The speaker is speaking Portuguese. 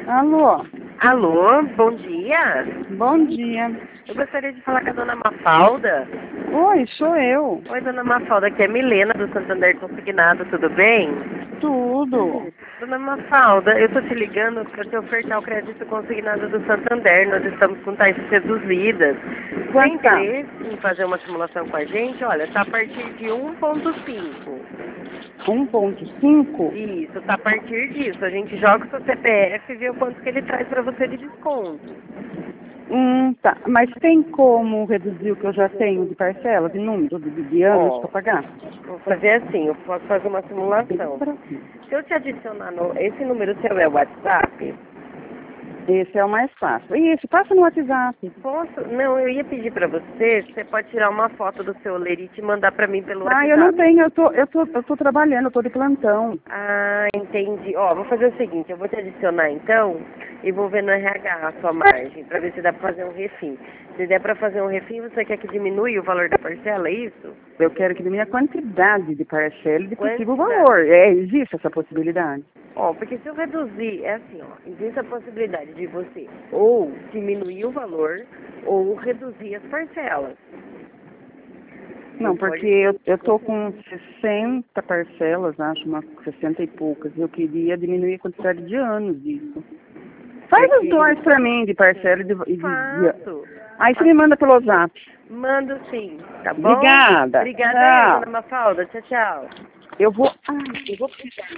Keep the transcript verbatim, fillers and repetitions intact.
Alô? Alô, bom dia. Bom dia. Eu gostaria de falar com a dona Mafalda. Oi, sou eu. Oi, dona Mafalda, aqui é Milena do Santander Consignado, tudo bem? Tudo. Dona Mafalda, eu tô te ligando para te ofertar o crédito consignado do Santander. Nós estamos com taxas reduzidas. Tem Quanto tá? interesse em fazer uma simulação com a gente? Olha, tá a partir de um ponto cinco. um ponto cinco? Isso, tá a partir disso. A gente joga o seu C P F e vê o quanto que ele traz para você de desconto. Hum, tá. Mas tem como reduzir o que eu já tenho de parcela, de número, de, de anos Ó, para pagar? vou fazer assim, eu posso fazer uma simulação. Se eu te adicionar no... Esse número seu é o WhatsApp? Esse é o mais fácil. Isso, passa no WhatsApp. Posso? Não, eu ia pedir pra você, você pode tirar uma foto do seu lerite e mandar pra mim pelo Ah, WhatsApp. eu não tenho, eu tô, eu tô, eu tô trabalhando, eu tô de plantão. Ah, entendi. Ó, vou fazer o seguinte, eu vou te adicionar então e vou ver no R H a sua margem, pra ver se dá pra fazer um refim. Se der pra fazer um refim, você quer que diminui o valor da parcela, é isso? Eu quero que diminua a quantidade de parcela e de possível Quantidade. valor. É, existe essa possibilidade? Ó, porque se eu reduzir, é assim, ó, existe a possibilidade de você ou diminuir o valor ou reduzir as parcelas. Não, Pode porque eu, eu tô com sessenta parcelas, acho, uma sessenta e poucas. Eu queria diminuir a quantidade de anos disso. Faz Porque os dois pra mim, de parcela e de, e de dia. faço. Aí você me manda pelo zap. Mando sim, tá bom? Obrigada. Obrigada aí, Tchau. dona Mafalda. Tchau, tchau. Eu vou... Ai, eu vou precisar.